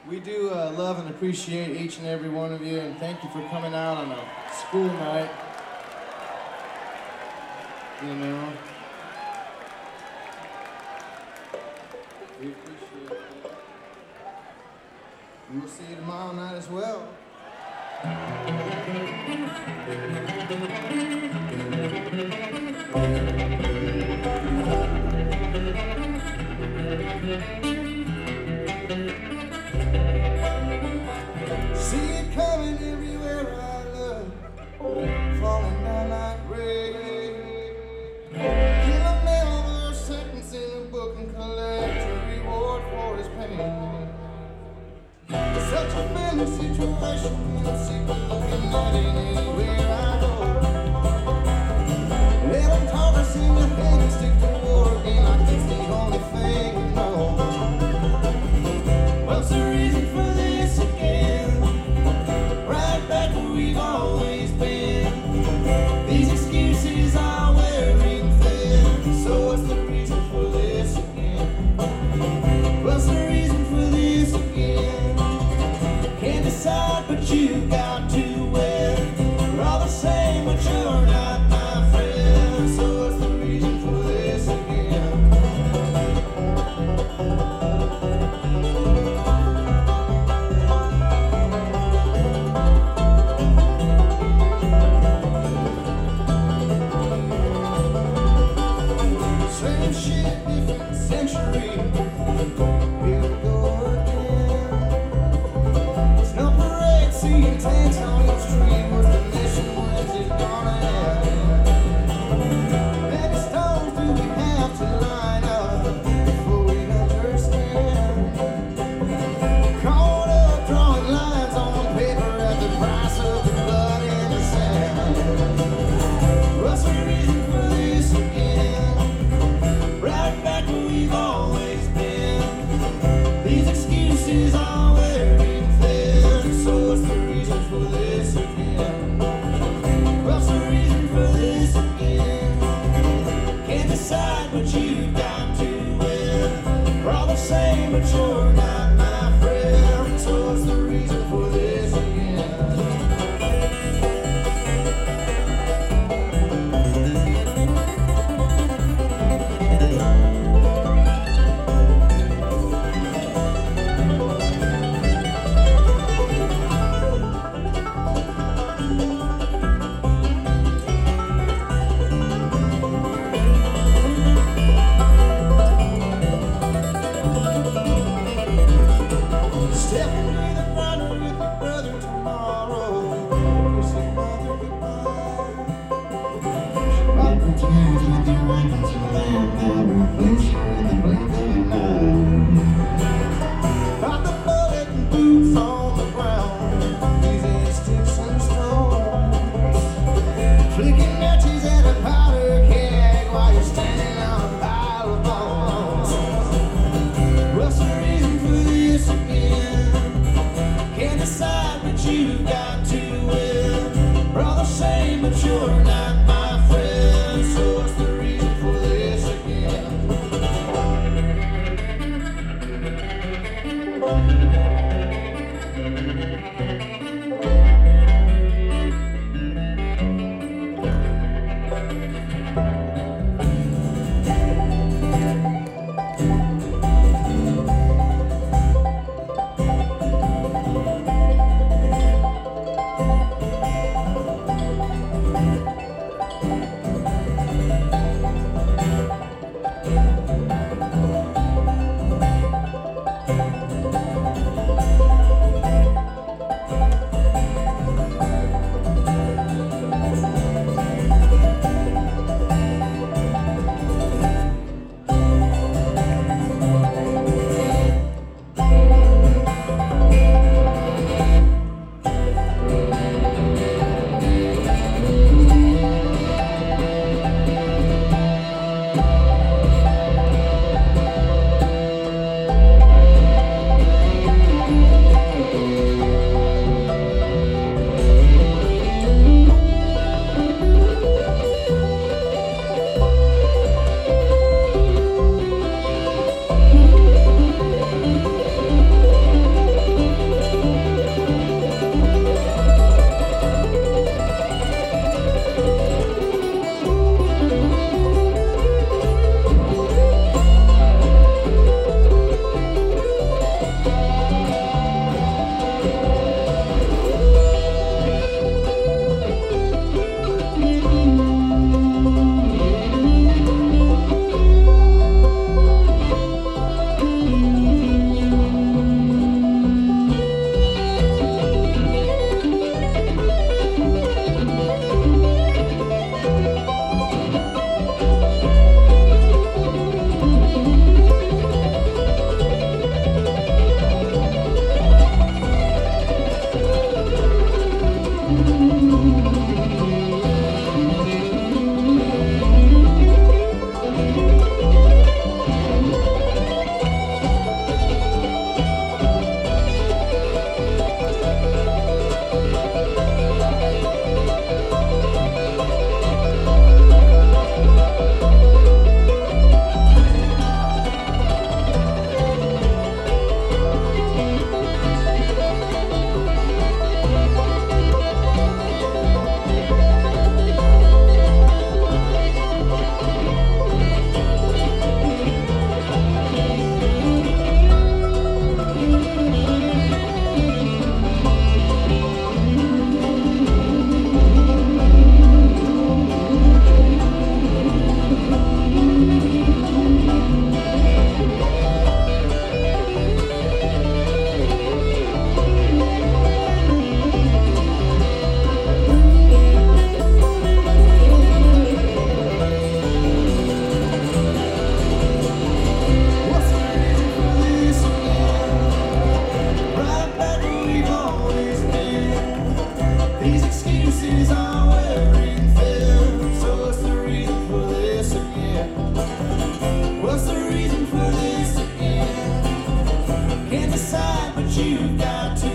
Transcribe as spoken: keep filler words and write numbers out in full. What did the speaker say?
We do uh, love and appreciate each and every one of you, and thank you for coming out on a school night. You know, we appreciate it. We will see you tomorrow night as well. See it coming everywhere I look, falling down like rain. Kill a man over a sentence in a book and collect a reward for his pain. It's such a family situation, can't see me looking at it anywhere I go. Let them talk us in the head and stick to war again like it's the only thing you know. What's the reason for this again? Right back where we've always been. These excuses are wearing thin. So what's the reason for this again? What's the reason for this again? Can't decide, but you got to win. We're all the same, but you're not my friend. So what's the reason for this again? Same shit, different century. Here we go again. There's no parade, seeing tanks on your street. What's the mission? When's it gonna end? Many stones do we have to line up before we understand? Caught up drawing lines on paper at the price of the blood and the sand. What's the reason for this again? Right back where we've always been. These excuses are wearing thin. So what's the reason for this again? What's the reason for this again? Can't decide, but you got to win. We're all the same, but you're not my friend. So what's the reason for this again? Step into the front with your brother tomorrow. Kiss your mother goodbye. Opportunities with your weapons and manpower. Place you in the blink of an eye. Got the bullet and boots on the ground. Using sticks and stones. Flicking matches at a powder keg while you're standing on a pile of bones. What's the reason for this again? Can't decide, but you got to win. We're all the same, but you're not my friend. So what's the reason for this again? but you've got to